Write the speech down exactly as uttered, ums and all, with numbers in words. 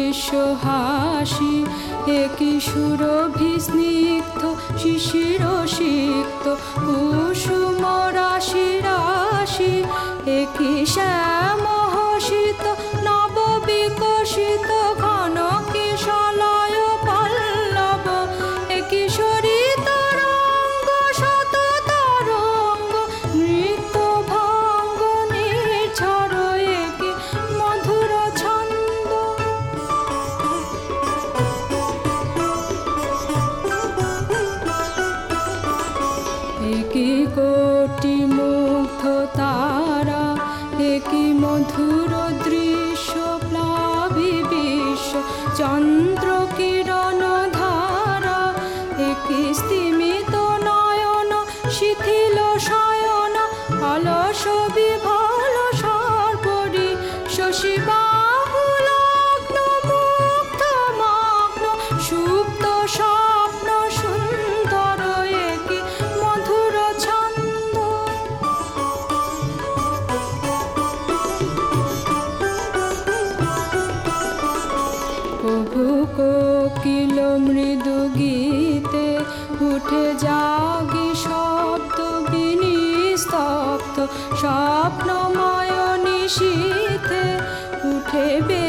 দৃশ্য হাসি, একই সুরভি স্নিগ্ধ শিশির সিক্ত কুসুম রাশি রাশি, একই শ্যাম হসিত নব বিকশিত ঘন কিশলয় পল্লব, একই সরিত রঙ্গ শত তরঙ্গ নৃত্য ভঙ্গ নির্ঝর, একই মধুর ছন্দ। একই কোটি মুগ্ধ তারা, একই মধুর দৃশ্য প্লাবী বিশ্ব চন্দ্র কিরণ ধারা, একই স্তিমিত নয়ন শিথিল শয়ন অলস বিভল সর্বরি, শশী বাহুল লগ্ন মুগ্ধ মগ্ন সুপ্ত স্বপ্ন সুন্দর, একই মধুর ছন্দ। কভু কোকিল মৃদু গীতে উঠে জাগি শব্দ বিনিস্তব্ধ স্বপ্নময় নিশীথে, উঠে বে